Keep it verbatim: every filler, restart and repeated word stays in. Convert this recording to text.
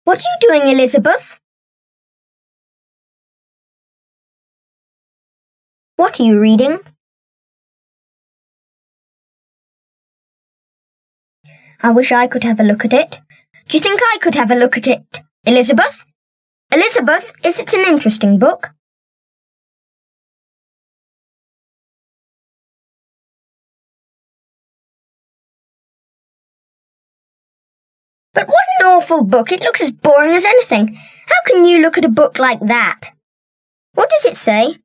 What are you doing, Elizabeth? What are you reading? I wish I could have a look at it. Do you think I could have a look at it, Elizabeth? Elizabeth, is it an interesting book? But what an awful book. It looks as boring as anything. How can you look at a book like that? What does it say?